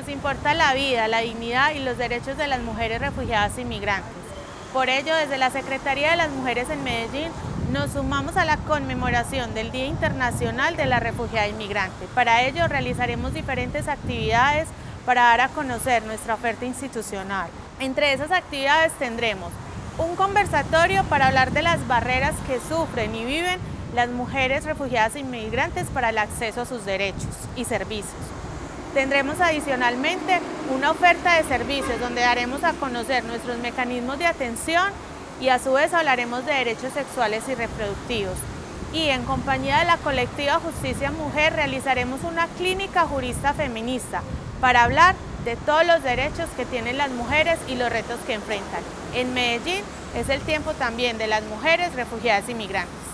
Nos importa la vida, la dignidad y los derechos de las mujeres refugiadas e inmigrantes. Por ello, desde la Secretaría de las Mujeres en Medellín, nos sumamos a la conmemoración del Día Internacional de la Refugiada Inmigrante. Para ello, realizaremos diferentes actividades para dar a conocer nuestra oferta institucional. Entre esas actividades tendremos un conversatorio para hablar de las barreras que sufren y viven las mujeres refugiadas e inmigrantes para el acceso a sus derechos y servicios. Tendremos adicionalmente una oferta de servicios donde daremos a conocer nuestros mecanismos de atención y a su vez hablaremos de derechos sexuales y reproductivos. Y en compañía de la colectiva Justicia Mujer realizaremos una clínica jurista feminista para hablar de todos los derechos que tienen las mujeres y los retos que enfrentan. En Medellín es el tiempo también de las mujeres refugiadas e inmigrantes.